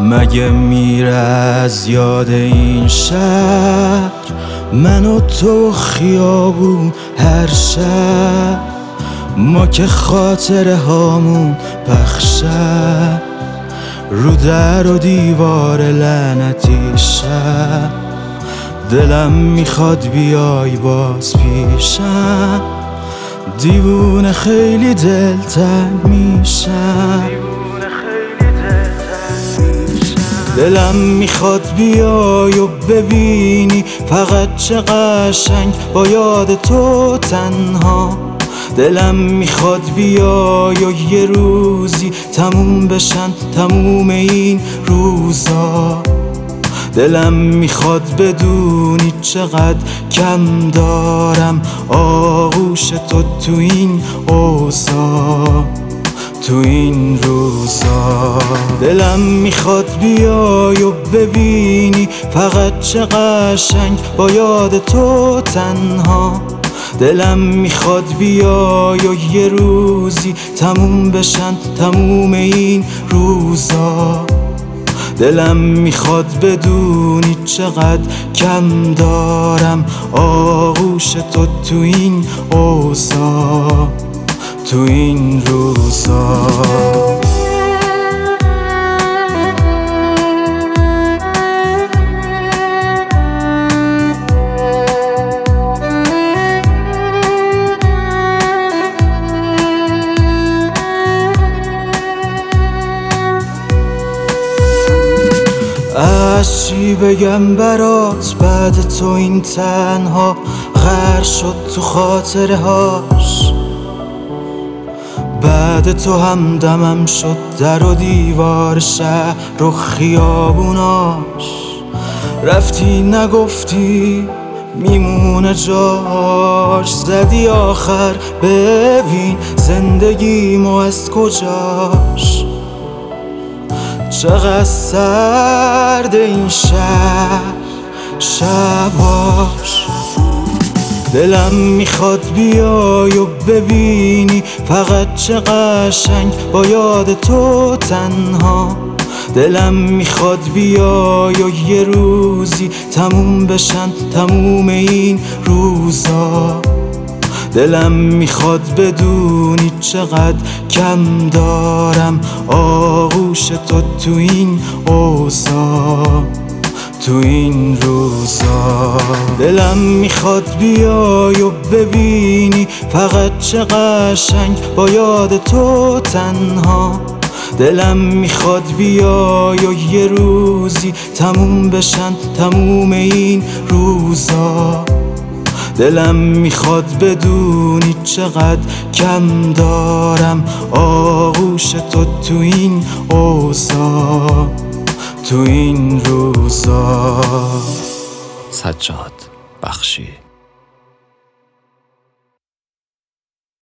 مگه میره از یاد این شهر، من و تو خیابون هر شب، ما که خاطره هامون پخشه رو در و دیوار لعنتی شب. دلم میخواد بیای باز پیشم، دیوونه خیلی دلتنگ میشم. دلم میخواد بیای و ببینی فقط چه قشنگ با یاد تو تنها. دلم میخواد بیای و یه روزی تموم بشن تموم این روزا. دلم میخواد بدونی چقدر کم دارم آغوش تو این اوضاع، تو این روزا. دلم میخواد بیای و ببینی فقط چه قشنگ با یاد تو تنها. دلم میخواد بیای و یه روزی تموم بشن تموم این روزا. دلم میخواد بدونی چقدر کم دارم آغوش تو این اوضاع، تو این روزا. از چی بگم برات بعد تو این تنها غرق شد تو خاطره هاش. بعد تو همدمم شد در و دیوار شهر و خیابوناش. رفتی نگفتی میمونه جاش، زدی آخر ببین زندگیمو از کجاش. چقدر سرد این شباش. دلم میخواد بیای و ببینی فقط چه قشنگ با یاد تو تنها. دلم میخواد بیای و یه روزی تموم بشن تموم این روزا. دلم میخواد بدونی چقدر کم دارم آغوش تو این اوضاع، تو این روزا. دلم میخواد بیای و ببینی فقط چه قشنگ با یاد تو تنها. دلم میخواد بیای و یه روزی تموم بشن تموم این روزا. دلم میخواد بدونی چقدر کم دارم آغوش تو این اوضاع، تو این روزا. سجاد بخشی.